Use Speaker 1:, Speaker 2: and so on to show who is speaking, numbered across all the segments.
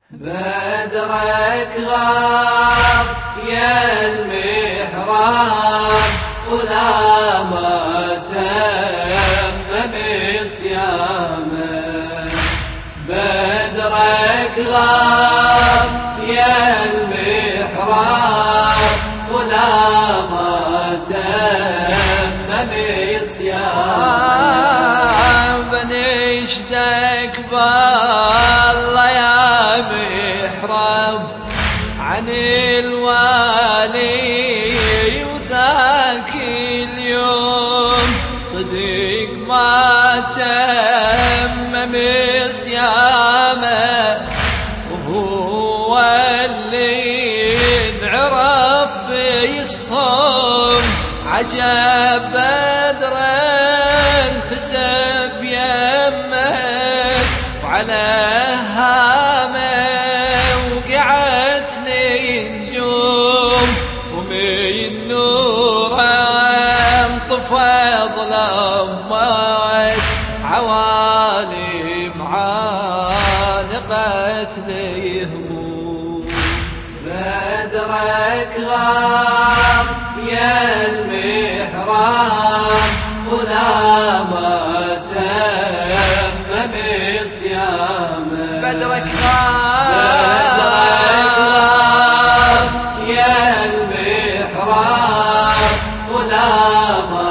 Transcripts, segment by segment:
Speaker 1: بدرك غاب يا المحراب ولا ما تم صيامه. بدرك غاب يا المحراب ولا ما تم صيامه.
Speaker 2: بنشدك بالله يا محراب عن الوالي وذاك اليوم صديق ما تمم صيامه، وهو اللي انعرف بالصوم. عجب بدرا خسف يمك وعلى هامه وقعت لي نجوم، ومن نوره انطفى ظلمت عوالم عانقت لي هموم.
Speaker 1: بدرك غاب يا المحراب ولا ما تم صيامه.
Speaker 2: بدرك
Speaker 1: غاب يا المحراب ولا ما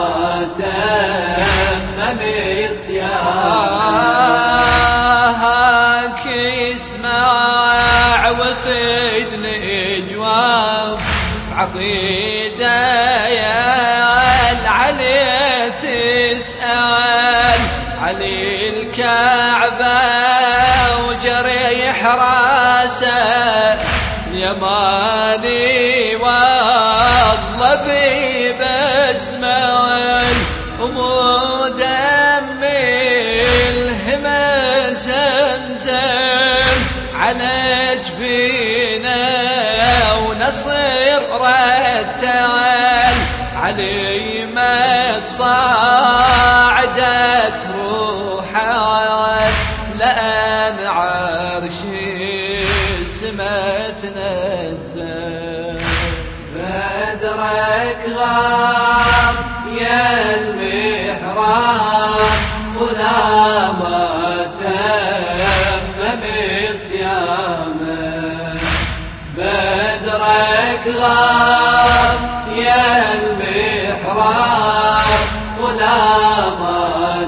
Speaker 1: تم صيامه.
Speaker 2: هاك اسمع وخذ الجواب بعقيده يا العلي تسأل علي الكعبة وجريح راسه اليماني والله ببسمه ومدم الهمة زمزم على جبينه ونصر رتل علي ما صعدت روحه لأن عرش السما تنزل.
Speaker 1: بدرك غاب يا المحراب ولا ما تم صيامه. بدرك غاب يا المحراب ولا ما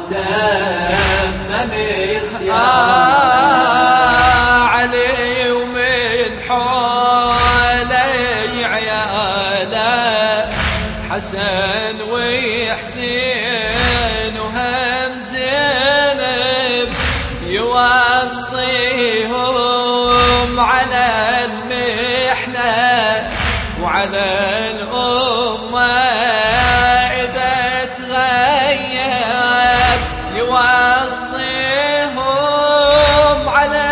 Speaker 1: تم صيامه.
Speaker 2: علي ومن حولي عياله حسن وحسين وهم زينب يوصيهم على المحنة وعلى الأمة إذا تغيب. يوصيهم على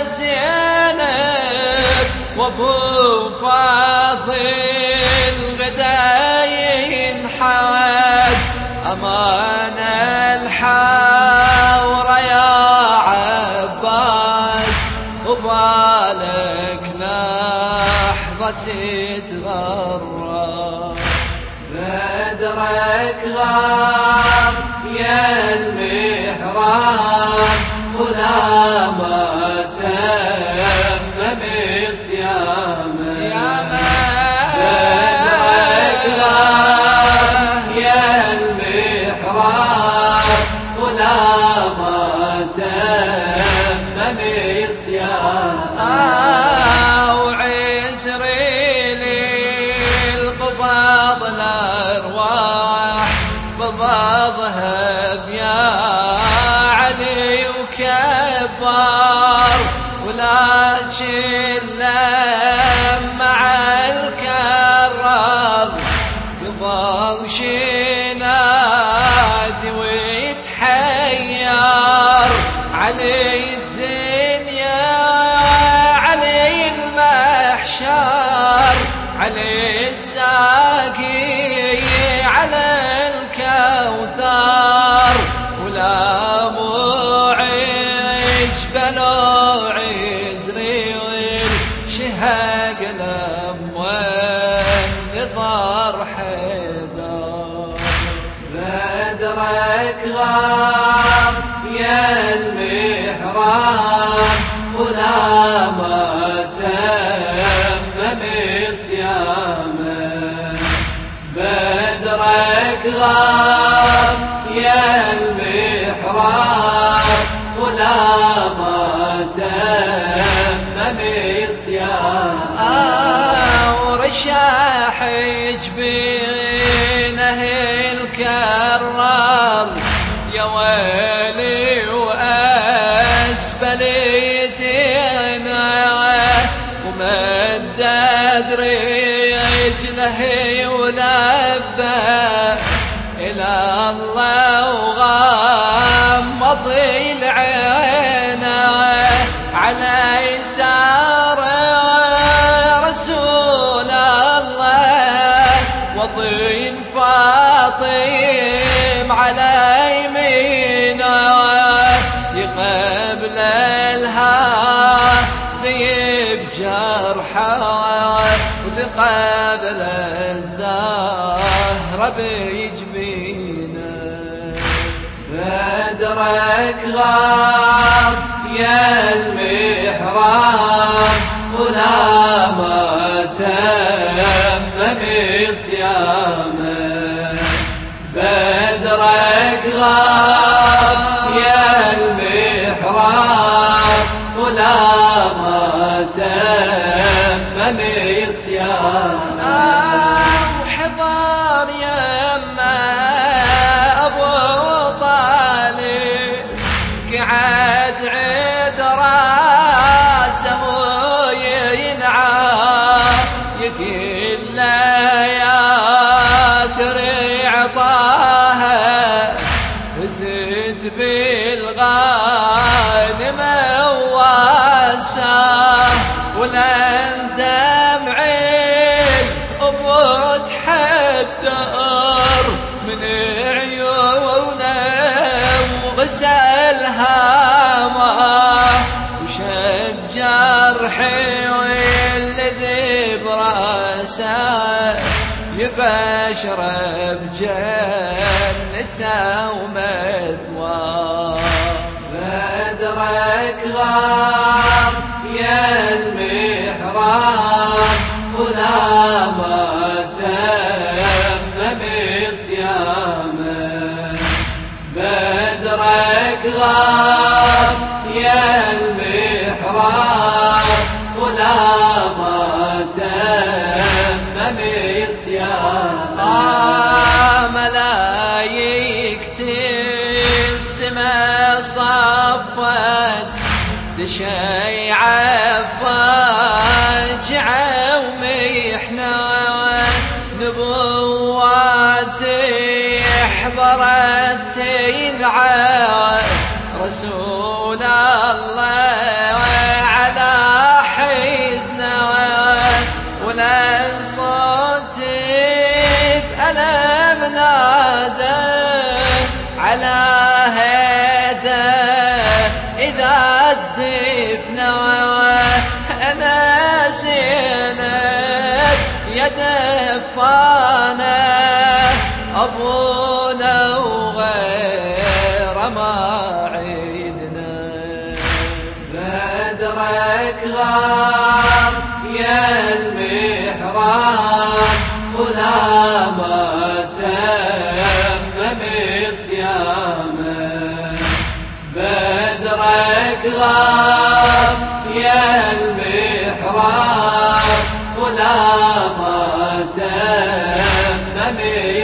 Speaker 2: زينب وابو فاضل غدا ينحب. أمان الحور يا عباس وبالك لحظة تغرب.
Speaker 1: بدرك غاب يا المحراب ولا ما تم صيامه. بدرك غاب يا المحراب ولا ما تم صيامه.
Speaker 2: وعسري لي القبض الأرواح قبضها بيا علي وكبار، ولكن لما الكرار قبل شنادي ويتحير علي الدنيا علي المحشر علي الساقي على الكوثر ولا مو عجبل عزري
Speaker 1: ولا ما تم مصيامه
Speaker 2: ورشاح جبينه الكرار يا ويلي وأسفل يدينا ومدد رجله ولبى إلى الله وغمض العين على يسار رسول الله وضين فاطم على يمينه يقبل الهادي بجرحه وتقابل الزهرة بجبينه
Speaker 1: بدرك غاب يا المحراب ولا ما تم مصيامه بدرك غاب يا المحراب ولا ما تم مصيامه
Speaker 2: وحضر يما أبو طالب قعد عد راسه ينعى يقول يا دريع طه فزت بالغانم واساه ولن دمعي أبو تحدر من عيونه وغسل هامه وشد جرحي والذي براسه يبشر بجنته ومثواه
Speaker 1: بدرك غاب يا المحراب ولا ما تم مصيامه بدرك غاب يا المحراب ولا ما تم مصيامه
Speaker 2: ملايكة السما صفت تشيع فاجعة ومحنة نبواتي حضرت تنعى رسول الله على حزنه ولن صوتي بألم نادى على هيدا إذا الدفنة أنا زينب يا دفانة أبونا وغير ما عيدنا
Speaker 1: بدرك غاب يا المحراب ولا ما تم مصيامه بدرك غاب يا المحراب ولا ما تم